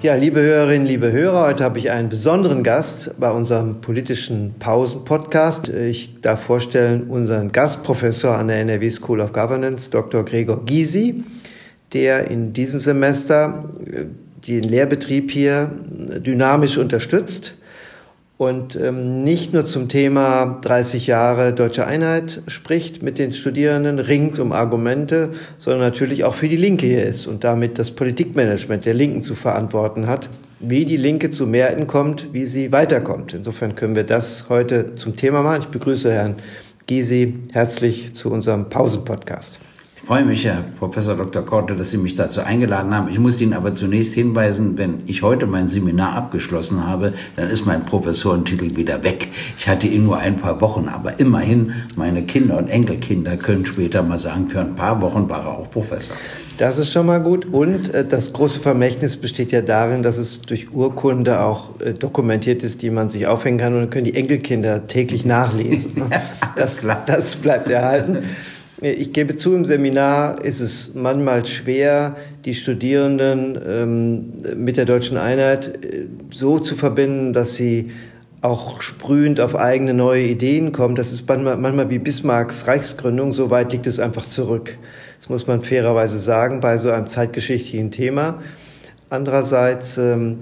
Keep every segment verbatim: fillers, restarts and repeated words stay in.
Ja, liebe Hörerinnen, liebe Hörer, heute habe ich einen besonderen Gast bei unserem politischen Pausen-Podcast. Ich darf vorstellen unseren Gastprofessor an der N R W School of Governance, Doktor Gregor Gysi, der in diesem Semester den Lehrbetrieb hier dynamisch unterstützt und ähm, nicht nur zum Thema dreißig Jahre Deutsche Einheit spricht mit den Studierenden, ringt um Argumente, sondern natürlich auch für die Linke hier ist und damit das Politikmanagement der Linken zu verantworten hat, wie die Linke zu Mehrheiten kommt, wie sie weiterkommt. Insofern können wir das heute zum Thema machen. Ich begrüße Herrn Gysi herzlich zu unserem Pausen-Podcast. Ich freue mich, Herr Professor Doktor Korte, dass Sie mich dazu eingeladen haben. Ich muss Ihnen aber zunächst hinweisen, wenn ich heute mein Seminar abgeschlossen habe, dann ist mein Professorentitel wieder weg. Ich hatte ihn nur ein paar Wochen, aber immerhin, meine Kinder und Enkelkinder können später mal sagen, für ein paar Wochen war er auch Professor. Das ist schon mal gut. Und äh, das große Vermächtnis besteht ja darin, dass es durch Urkunde auch äh, dokumentiert ist, die man sich aufhängen kann. Und dann können die Enkelkinder täglich nachlesen. Ja, das, das bleibt erhalten. Ich gebe zu, im Seminar ist es manchmal schwer, die Studierenden ähm, mit der Deutschen Einheit äh, so zu verbinden, dass sie auch sprühend auf eigene neue Ideen kommen. Das ist manchmal, manchmal wie Bismarcks Reichsgründung, so weit liegt es einfach zurück. Das muss man fairerweise sagen bei so einem zeitgeschichtlichen Thema. Andererseits ähm,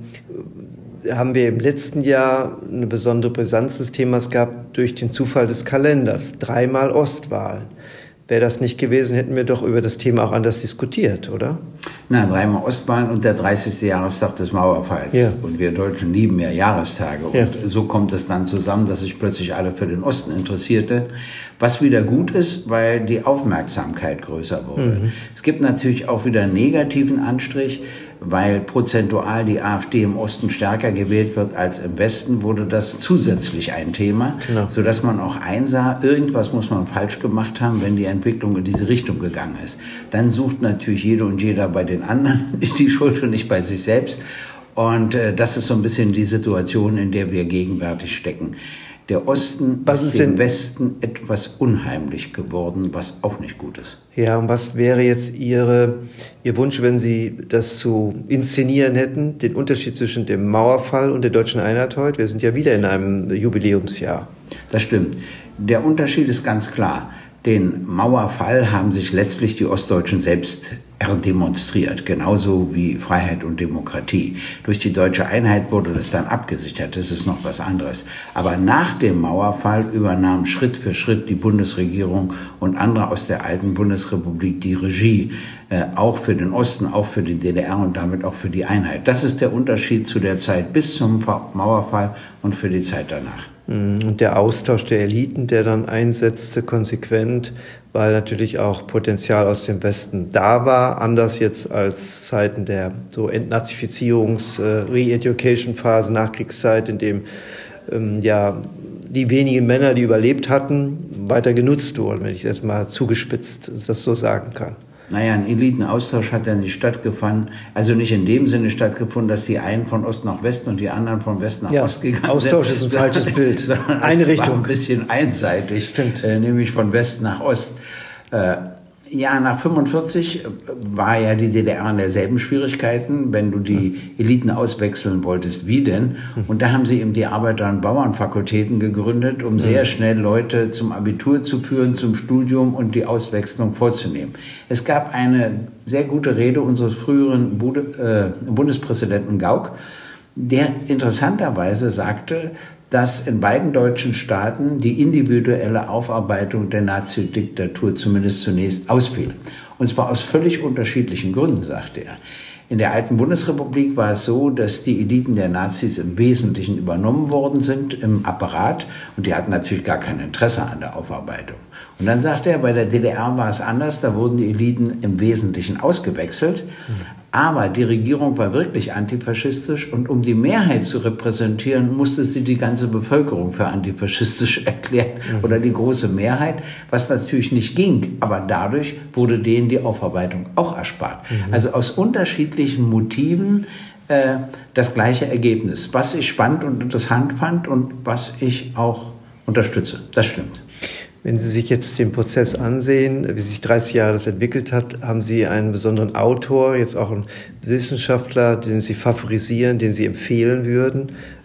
haben wir im letzten Jahr eine besondere Brisanz des Themas gehabt durch den Zufall des Kalenders. Dreimal Ostwahlen. Wäre das nicht gewesen, hätten wir doch über das Thema auch anders diskutiert, oder? Na, dreimal Ostwahlen und der dreißigste Jahrestag des Mauerfalls. Ja. Und wir Deutschen lieben ja Jahrestage. Ja. Und so kommt es dann zusammen, dass sich plötzlich alle für den Osten interessierte. Was wieder gut ist, weil die Aufmerksamkeit größer wurde. Mhm. Es gibt natürlich auch wieder einen negativen Anstrich, weil prozentual die AfD im Osten stärker gewählt wird als im Westen, wurde das zusätzlich ein Thema, genau. Sodass man auch einsah, irgendwas muss man falsch gemacht haben, wenn die Entwicklung in diese Richtung gegangen ist. Dann sucht natürlich jede und jeder bei den anderen die Schuld und nicht bei sich selbst. Und äh, das ist so ein bisschen die Situation, in der wir gegenwärtig stecken. Der Osten was ist, ist dem Westen etwas unheimlich geworden, was auch nicht gut ist. Ja, und was wäre jetzt Ihre, Ihr Wunsch, wenn Sie das zu inszenieren hätten, den Unterschied zwischen dem Mauerfall und der Deutschen Einheit heute? Wir sind ja wieder in einem Jubiläumsjahr. Das stimmt. Der Unterschied ist ganz klar. Den Mauerfall haben sich letztlich die Ostdeutschen selbst erdemonstriert, genauso wie Freiheit und Demokratie. Durch die Deutsche Einheit wurde das dann abgesichert, das ist noch was anderes. Aber nach dem Mauerfall übernahm Schritt für Schritt die Bundesregierung und andere aus der alten Bundesrepublik die Regie, äh, auch für den Osten, auch für die D D R und damit auch für die Einheit. Das ist der Unterschied zu der Zeit bis zum Mauerfall und für die Zeit danach. Und der Austausch der Eliten, der dann einsetzte, konsequent, weil natürlich auch Potenzial aus dem Westen da war, anders jetzt als Zeiten der so Entnazifizierungs-, äh, Re-Education-Phase, Nachkriegszeit, in dem ähm, ja die wenigen Männer, die überlebt hatten, weiter genutzt wurden, wenn ich das mal zugespitzt das so sagen kann. Naja, ein Elitenaustausch hat ja nicht stattgefunden, also nicht in dem Sinne stattgefunden, dass die einen von Ost nach West und die anderen von West nach ja, Ost gegangen Austausch sind. Austausch ist ein falsches Bild. Eine Richtung. War ein bisschen einseitig, Stimmt. Äh, nämlich von West nach Ost. Äh, ja, nach fünfundvierzig war ja die D D R in derselben Schwierigkeiten, wenn du die Eliten auswechseln wolltest, wie denn? Und da haben sie eben die Arbeiter- und Bauernfakultäten gegründet, um sehr schnell Leute zum Abitur zu führen, zum Studium und die Auswechslung vorzunehmen. Es gab eine sehr gute Rede unseres früheren Bude, äh, Bundespräsidenten Gauck, der interessanterweise sagte, dass in beiden deutschen Staaten die individuelle Aufarbeitung der Nazi-Diktatur zumindest zunächst ausfiel. Und zwar aus völlig unterschiedlichen Gründen, sagte er. In der alten Bundesrepublik war es so, dass die Eliten der Nazis im Wesentlichen übernommen worden sind im Apparat und die hatten natürlich gar kein Interesse an der Aufarbeitung. Und dann sagte er, bei der D D R war es anders, da wurden die Eliten im Wesentlichen ausgewechselt. Aber die Regierung war wirklich antifaschistisch und um die Mehrheit zu repräsentieren, musste sie die ganze Bevölkerung für antifaschistisch erklären mhm. oder die große Mehrheit, was natürlich nicht ging. Aber dadurch wurde denen die Aufarbeitung auch erspart. Mhm. Also aus unterschiedlichen Motiven äh, das gleiche Ergebnis, was ich spannend und interessant fand und was ich auch unterstütze. Das stimmt. Wenn Sie sich jetzt den Prozess ansehen, wie sich dreißig Jahre das entwickelt hat, haben Sie einen besonderen Autor, jetzt auch einen Wissenschaftler, den Sie favorisieren, den Sie empfehlen würden,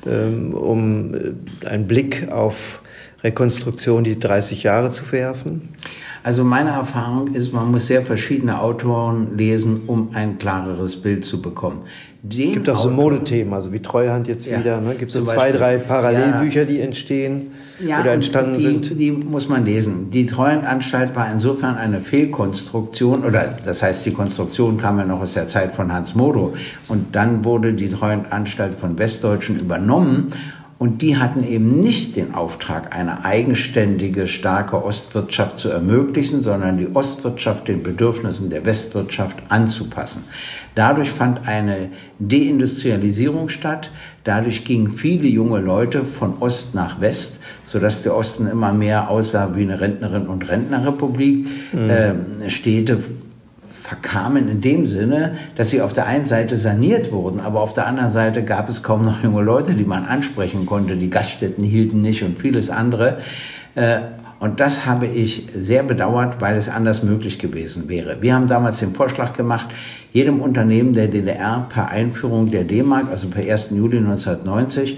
um einen Blick auf Rekonstruktion die dreißig Jahre zu werfen? Also meine Erfahrung ist, man muss sehr verschiedene Autoren lesen, um ein klareres Bild zu bekommen. Es gibt auch so Modethemen, also wie Treuhand jetzt ja, wieder. Ne? Gibt es so zwei, Beispiel, drei Parallelbücher, ja, die entstehen ja, oder entstanden die, sind? Die muss man lesen. Die Treuhandanstalt war insofern eine Fehlkonstruktion, oder das heißt, die Konstruktion kam ja noch aus der Zeit von Hans Modo. Und dann wurde die Treuhandanstalt von Westdeutschen übernommen. Und die hatten eben nicht den Auftrag, eine eigenständige, starke Ostwirtschaft zu ermöglichen, sondern die Ostwirtschaft den Bedürfnissen der Westwirtschaft anzupassen. Dadurch fand eine Deindustrialisierung statt. Dadurch gingen viele junge Leute von Ost nach West, sodass der Osten immer mehr aussah wie eine Rentnerin- und Rentnerrepublik. Mhm. Äh, Städte verkamen in dem Sinne, dass sie auf der einen Seite saniert wurden, aber auf der anderen Seite gab es kaum noch junge Leute, die man ansprechen konnte. Die Gaststätten hielten nicht und vieles andere. Und das habe ich sehr bedauert, weil es anders möglich gewesen wäre. Wir haben damals den Vorschlag gemacht, jedem Unternehmen der D D R per Einführung der D-Mark, also per ersten Juli neunzehnhundertneunzig,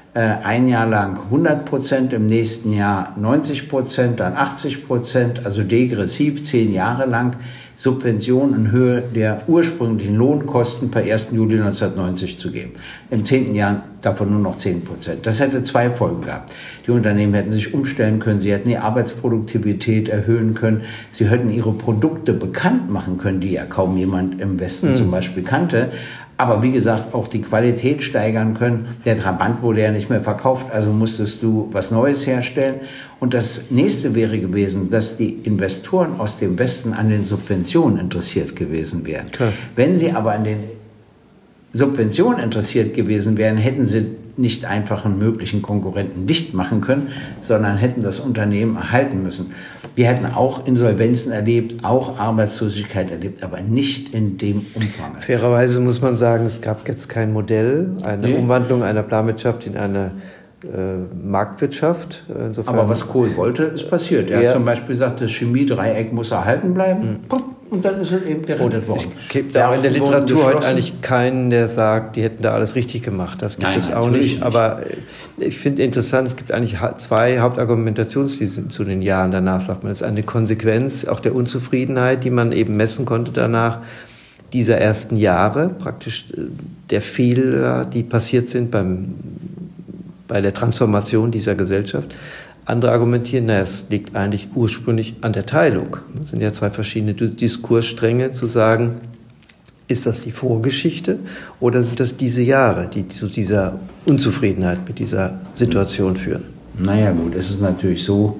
ein Jahr lang hundert Prozent, im nächsten Jahr neunzig Prozent, dann achtzig Prozent, also degressiv zehn Jahre lang Subventionen in Höhe der ursprünglichen Lohnkosten per ersten Juli neunzehnhundertneunzig zu geben. Im zehnten Jahr davon nur noch zehn Prozent. Das hätte zwei Folgen gehabt. Die Unternehmen hätten sich umstellen können, sie hätten die Arbeitsproduktivität erhöhen können, sie hätten ihre Produkte bekannt machen können, die ja kaum jemand im Westen mhm. zum Beispiel kannte. Aber wie gesagt, auch die Qualität steigern können. Der Trabant wurde ja nicht mehr verkauft, also musstest du was Neues herstellen. Und das nächste wäre gewesen, dass die Investoren aus dem Westen an den Subventionen interessiert gewesen wären. Klar. Wenn sie aber an den Subventionen interessiert gewesen wären, hätten sie nicht einfach einen möglichen Konkurrenten dicht machen können, sondern hätten das Unternehmen erhalten müssen. Wir hätten auch Insolvenzen erlebt, auch Arbeitslosigkeit erlebt, aber nicht in dem Umfang. Fairerweise muss man sagen, es gab jetzt kein Modell, eine nee. Umwandlung einer Planwirtschaft in eine äh, Marktwirtschaft. Insofern aber was Kohl wollte, ist passiert. Er ja. hat zum Beispiel gesagt, das Chemiedreieck muss erhalten bleiben. Mhm. Und dann ist es eben gerettet worden. Es gibt auch in der Literatur heute eigentlich keinen, der sagt, die hätten da alles richtig gemacht. Das gibt Nein, es auch nicht. nicht. Aber ich finde interessant, es gibt eigentlich zwei Hauptargumentationslinien zu den Jahren danach, sagt man. Das ist eine Konsequenz auch der Unzufriedenheit, die man eben messen konnte danach, dieser ersten Jahre, praktisch der Fehler, die passiert sind beim, bei der Transformation dieser Gesellschaft. Andere argumentieren, naja, es liegt eigentlich ursprünglich an der Teilung. Das sind ja zwei verschiedene Diskursstränge, zu sagen, ist das die Vorgeschichte oder sind das diese Jahre, die zu dieser Unzufriedenheit mit dieser Situation führen? Naja gut, es ist natürlich so,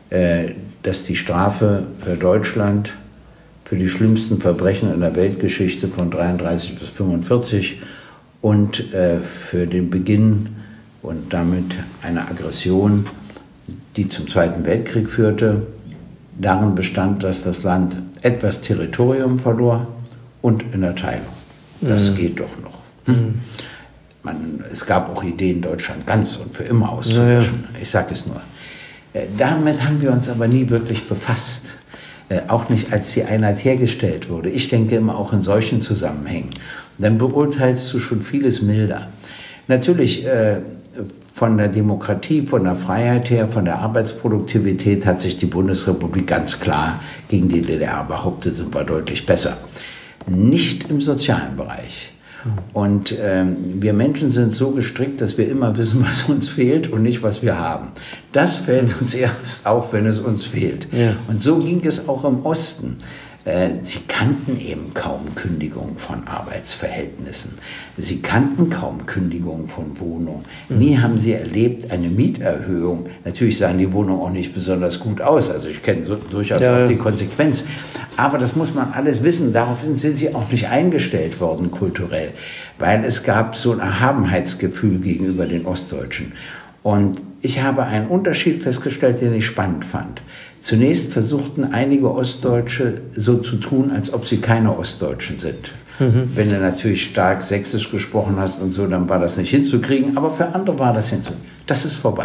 dass die Strafe für Deutschland für die schlimmsten Verbrechen in der Weltgeschichte von dreiunddreißig bis fünfundvierzig und für den Beginn und damit eine Aggression, die zum Zweiten Weltkrieg führte, darin bestand, dass das Land etwas Territorium verlor und in der Teilung. Das mhm. geht doch noch. Mhm. Man, es gab auch Ideen, Deutschland ganz und für immer auszulöschen. Ja, ja. Ich sage es nur. Äh, damit haben wir uns aber nie wirklich befasst. Äh, auch nicht, als die Einheit hergestellt wurde. Ich denke immer auch in solchen Zusammenhängen. Und dann beurteilst du schon vieles milder. Natürlich, äh, von der Demokratie, von der Freiheit her, von der Arbeitsproduktivität hat sich die Bundesrepublik ganz klar gegen die D D R behauptet und war deutlich besser. Nicht im sozialen Bereich. Und ähm, wir Menschen sind so gestrickt, dass wir immer wissen, was uns fehlt und nicht, was wir haben. Das fällt uns erst auf, wenn es uns fehlt. Ja. Und so ging es auch im Osten. Sie kannten eben kaum Kündigung von Arbeitsverhältnissen. Sie kannten kaum Kündigung von Wohnungen. Nie haben sie erlebt eine Mieterhöhung. Natürlich sahen die Wohnungen auch nicht besonders gut aus. Also ich kenne so, durchaus ja, auch die Konsequenz. Aber das muss man alles wissen. Daraufhin sind sie auch nicht eingestellt worden kulturell. Weil es gab so ein Erhabenheitsgefühl gegenüber den Ostdeutschen. Und ich habe einen Unterschied festgestellt, den ich spannend fand. Zunächst versuchten einige Ostdeutsche so zu tun, als ob sie keine Ostdeutschen sind. Mhm. Wenn du natürlich stark Sächsisch gesprochen hast und so, dann war das nicht hinzukriegen, aber für andere war das hinzukriegen. Das ist vorbei.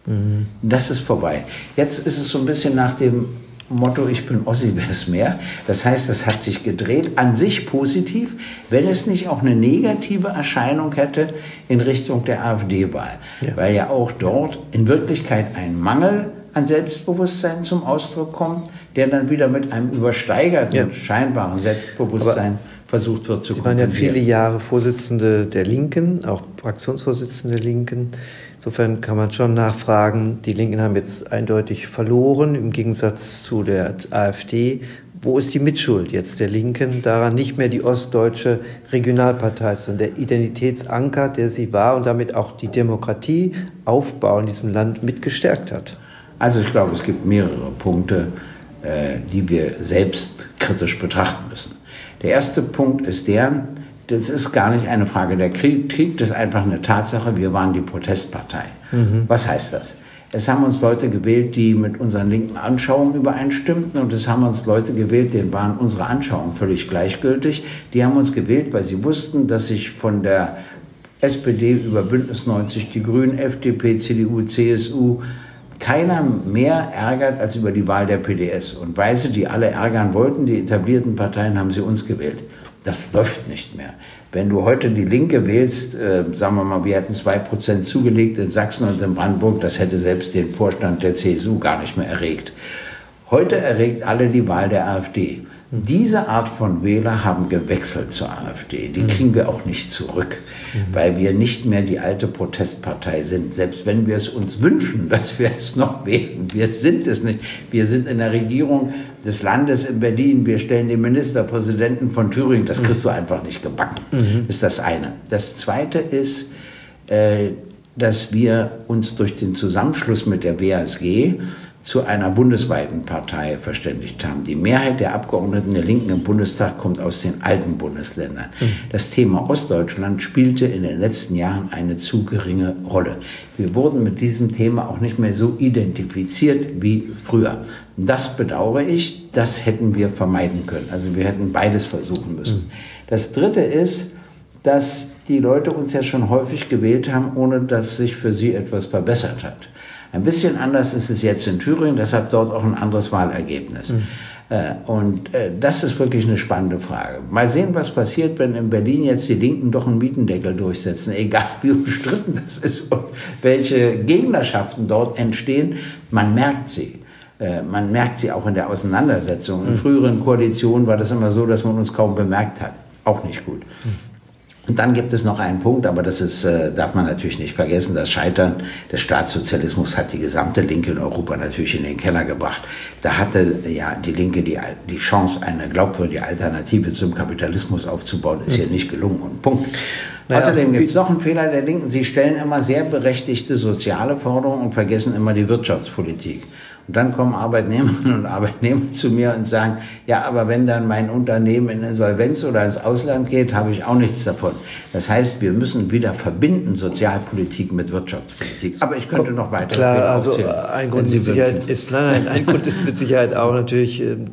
Mhm. Das ist vorbei. Jetzt ist es so ein bisschen nach dem Motto, ich bin Ossi, wer ist mehr? Das heißt, das hat sich gedreht, an sich positiv, wenn es nicht auch eine negative Erscheinung hätte in Richtung der AfD-Wahl. Ja. Weil ja auch dort in Wirklichkeit ein Mangel an Selbstbewusstsein zum Ausdruck kommt, der dann wieder mit einem übersteigerten, ja. scheinbaren Selbstbewusstsein Aber versucht wird zu Sie waren ja viele Jahre Vorsitzende der Linken, auch Fraktionsvorsitzende der Linken. Insofern kann man schon nachfragen, die Linken haben jetzt eindeutig verloren, im Gegensatz zu der AfD. Wo ist die Mitschuld jetzt der Linken daran, nicht mehr die ostdeutsche Regionalpartei, sondern der Identitätsanker, der sie war und damit auch die Demokratieaufbau in diesem Land mit gestärkt hat? Also ich glaube, es gibt mehrere Punkte, äh, die wir selbst kritisch betrachten müssen. Der erste Punkt ist der, das ist gar nicht eine Frage der Kritik, das ist einfach eine Tatsache, wir waren die Protestpartei. Mhm. Was heißt das? Es haben uns Leute gewählt, die mit unseren linken Anschauungen übereinstimmten, und es haben uns Leute gewählt, denen waren unsere Anschauungen völlig gleichgültig. Die haben uns gewählt, weil sie wussten, dass sich von der S P D über Bündnis neunzig, die Grünen, F D P, C D U, C S U, keiner mehr ärgert als über die Wahl der P D S. Und weil sie die alle ärgern wollten, die etablierten Parteien, haben sie uns gewählt. Das läuft nicht mehr. Wenn du heute die Linke wählst, äh, sagen wir mal, wir hätten zwei Prozent zugelegt in Sachsen und in Brandenburg, das hätte selbst den Vorstand der C S U gar nicht mehr erregt. Heute erregt alle die Wahl der AfD. Diese Art von Wähler haben gewechselt zur AfD. Die kriegen wir auch nicht zurück, weil wir nicht mehr die alte Protestpartei sind. Selbst wenn wir es uns wünschen, dass wir es noch wählen. Wir sind es nicht. Wir sind in der Regierung des Landes in Berlin. Wir stellen den Ministerpräsidenten von Thüringen. Das kriegst du einfach nicht gebacken. Mhm. Das ist das eine. Das zweite ist, äh, dass wir uns durch den Zusammenschluss mit der W A S G zu einer bundesweiten Partei verständigt haben. Die Mehrheit der Abgeordneten der Linken im Bundestag kommt aus den alten Bundesländern. Mhm. Das Thema Ostdeutschland spielte in den letzten Jahren eine zu geringe Rolle. Wir wurden mit diesem Thema auch nicht mehr so identifiziert wie früher. Das bedauere ich, das hätten wir vermeiden können. Also wir hätten beides versuchen müssen. Mhm. Das Dritte ist, dass die Leute uns ja schon häufig gewählt haben, ohne dass sich für sie etwas verbessert hat. Ein bisschen anders ist es jetzt in Thüringen, deshalb dort auch ein anderes Wahlergebnis. Mhm. Äh, und äh, das ist wirklich eine spannende Frage. Mal sehen, was passiert, wenn in Berlin jetzt die Linken doch einen Mietendeckel durchsetzen, egal wie umstritten das ist und welche Gegnerschaften dort entstehen. Man merkt sie. Äh, man merkt sie auch in der Auseinandersetzung. In mhm. früheren Koalitionen war das immer so, dass man uns kaum bemerkt hat. Auch nicht gut. Mhm. Und dann gibt es noch einen Punkt, aber das ist, äh, darf man natürlich nicht vergessen, das Scheitern des Staatssozialismus hat die gesamte Linke in Europa natürlich in den Keller gebracht. Da hatte ja die Linke die, die Chance, eine glaubwürdige Alternative zum Kapitalismus aufzubauen, ist hier nicht gelungen, und Punkt. Naja, außerdem gibt es noch einen Fehler der Linken, sie stellen immer sehr berechtigte soziale Forderungen und vergessen immer die Wirtschaftspolitik. Und dann kommen Arbeitnehmerinnen und Arbeitnehmer zu mir und sagen, ja, aber wenn dann mein Unternehmen in Insolvenz oder ins Ausland geht, habe ich auch nichts davon. Das heißt, wir müssen wieder verbinden Sozialpolitik mit Wirtschaftspolitik. Aber ich könnte noch weiter. Klar, also ein Grund mit Sicherheit ist, nein, nein, ein Grund ist mit Sicherheit auch natürlich äh,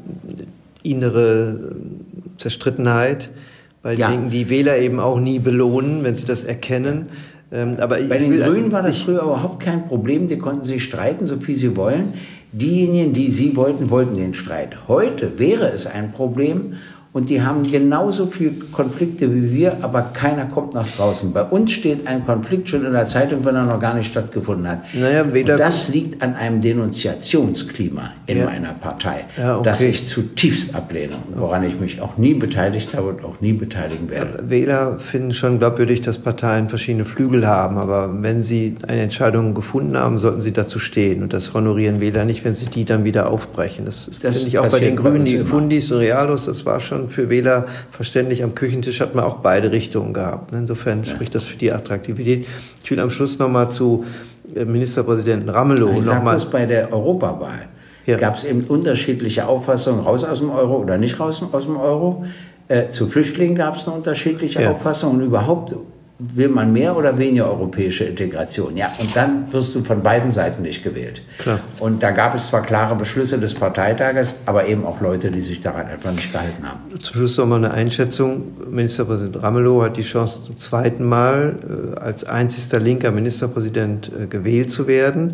innere Zerstrittenheit, weil die, ja. Linken, die Wähler eben auch nie belohnen, wenn sie das erkennen. Ähm, aber Bei den Grünen war das früher überhaupt kein Problem, die konnten sich streiten, so viel sie wollen. Diejenigen, die sie wollten, wollten den Streit. Heute wäre es ein Problem, und die haben genauso viele Konflikte wie wir, aber keiner kommt nach draußen. Bei uns steht ein Konflikt schon in der Zeitung, wenn er noch gar nicht stattgefunden hat. Naja, und das liegt an einem Denunziationsklima in ja. meiner Partei, ja, okay. das ich zutiefst ablehne, woran ich mich auch nie beteiligt habe und auch nie beteiligen werde. Ja, Wähler finden schon glaubwürdig, dass Parteien verschiedene Flügel haben, aber wenn sie eine Entscheidung gefunden haben, sollten sie dazu stehen, und das honorieren Wähler nicht, wenn sie die dann wieder aufbrechen. Das, das finde ich auch bei den Grünen, die Fundis und Realos, das war schon für Wähler verständlich. Am Küchentisch hat man auch beide Richtungen gehabt. Insofern ja. spricht das für die Attraktivität. Ich will am Schluss noch mal zu Ministerpräsidenten Ramelow. Ich sage bloß, bei der Europawahl ja. gab es eben unterschiedliche Auffassungen, raus aus dem Euro oder nicht raus aus dem Euro. Äh, zu Flüchtlingen gab es eine unterschiedliche ja. Auffassung, und überhaupt will man mehr oder weniger europäische Integration? Ja, und dann wirst du von beiden Seiten nicht gewählt. Klar. Und da gab es zwar klare Beschlüsse des Parteitages, aber eben auch Leute, die sich daran einfach nicht gehalten haben. Zum Schluss noch mal eine Einschätzung. Ministerpräsident Ramelow hat die Chance, zum zweiten Mal äh, als einzigster linker Ministerpräsident äh, gewählt zu werden.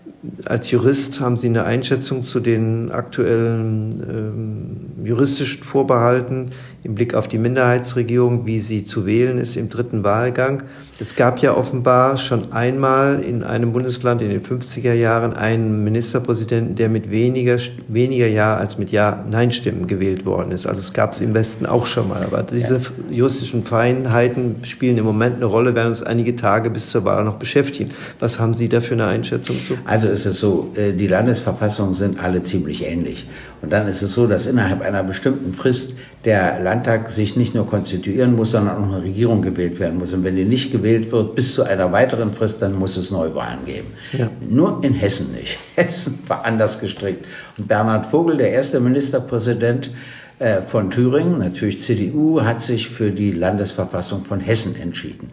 Als Jurist haben Sie eine Einschätzung zu den aktuellen ähm, juristischen Vorbehalten im Blick auf die Minderheitsregierung, wie sie zu wählen ist im dritten Wahlgang? Es gab ja offenbar schon einmal in einem Bundesland in den fünfziger Jahren einen Ministerpräsidenten, der mit weniger, weniger Ja als mit Ja-Nein-Stimmen gewählt worden ist. Also es gab es im Westen auch schon mal. Aber diese juristischen Feinheiten spielen im Moment eine Rolle, werden uns einige Tage bis zur Wahl noch beschäftigen. Was haben Sie da für eine Einschätzung zu? Also ist es so, die Landesverfassungen sind alle ziemlich ähnlich. Und dann ist es so, dass innerhalb einer bestimmten Frist der Landtag sich nicht nur konstituieren muss, sondern auch eine Regierung gewählt werden muss. Und wenn die nicht gewählt wird bis zu einer weiteren Frist, dann muss es Neuwahlen geben. Ja. Nur in Hessen nicht. Hessen war anders gestrickt. Und Bernhard Vogel, der erste Ministerpräsident äh, von Thüringen, natürlich C D U, hat sich für die Landesverfassung von Hessen entschieden.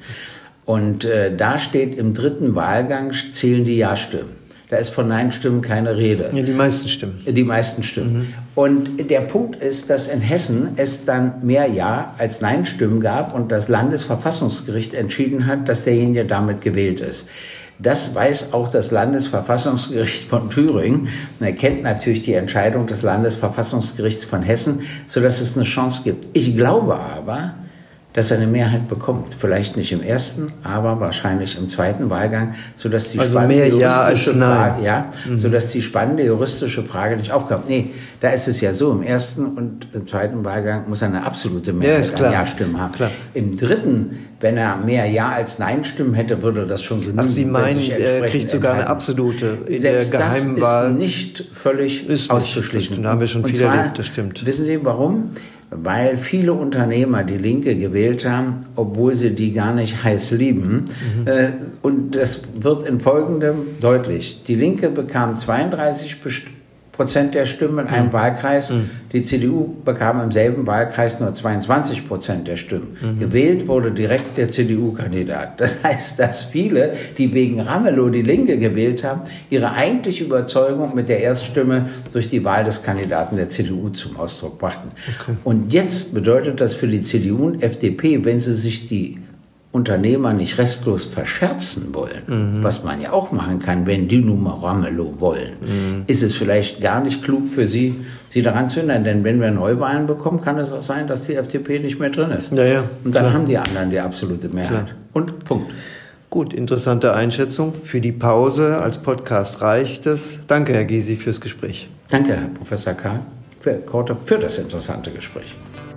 Und äh, da steht, im dritten Wahlgang zählen die Ja-Stimmen. Da ist von Nein-Stimmen keine Rede. Ja, die meisten Stimmen. Die meisten Stimmen. Mhm. Und der Punkt ist, dass in Hessen es dann mehr Ja als Nein-Stimmen gab und das Landesverfassungsgericht entschieden hat, dass derjenige damit gewählt ist. Das weiß auch das Landesverfassungsgericht von Thüringen. Und er kennt natürlich die Entscheidung des Landesverfassungsgerichts von Hessen, sodass es eine Chance gibt. Ich glaube aber, dass er eine Mehrheit bekommt. Vielleicht nicht im ersten, aber wahrscheinlich im zweiten Wahlgang, sodass die also spannende mehr juristische Ja als Frage, Nein. ja, mhm. sodass die spannende juristische Frage nicht aufkommt. Nee, da ist es ja so, im ersten und im zweiten Wahlgang muss er eine absolute Mehrheit ja, an Ja-Stimmen haben. Klar. Im dritten, wenn er mehr Ja als Nein-Stimmen hätte, würde das schon genügen. Ach, Sie meinen, er kriegt sogar eine absolute in Selbst der geheimen das Wahl. ist nicht völlig ist auszuschließen. Nicht, das haben wir schon und viel zwar, erlebt, das stimmt. Wissen Sie warum? Weil viele Unternehmer die Linke gewählt haben, obwohl sie die gar nicht heiß lieben. Mhm. Äh, und das wird in Folgendem deutlich. Die Linke bekam zweiunddreißig Prozent der Stimmen in einem mhm. Wahlkreis. Mhm. Die C D U bekam im selben Wahlkreis nur zweiundzwanzig Prozent der Stimmen. Mhm. Gewählt wurde direkt der C D U-Kandidat. Das heißt, dass viele, die wegen Ramelow die Linke gewählt haben, ihre eigentliche Überzeugung mit der Erststimme durch die Wahl des Kandidaten der C D U zum Ausdruck brachten. Okay. Und jetzt bedeutet das für die C D U und F D P, wenn sie sich die Unternehmer nicht restlos verscherzen wollen, mhm. was man ja auch machen kann, wenn die nun mal Ramelow wollen, mhm. ist es vielleicht gar nicht klug für sie, sie daran zu hindern. Denn wenn wir Neuwahlen bekommen, kann es auch sein, dass die F D P nicht mehr drin ist. Ja, ja, und dann klar. haben die anderen die absolute Mehrheit. Klar. Und Punkt. Gut, interessante Einschätzung. Für die Pause als Podcast reicht es. Danke, Herr Gysi, fürs Gespräch. Danke, Herr Professor Karl, für, für das interessante Gespräch.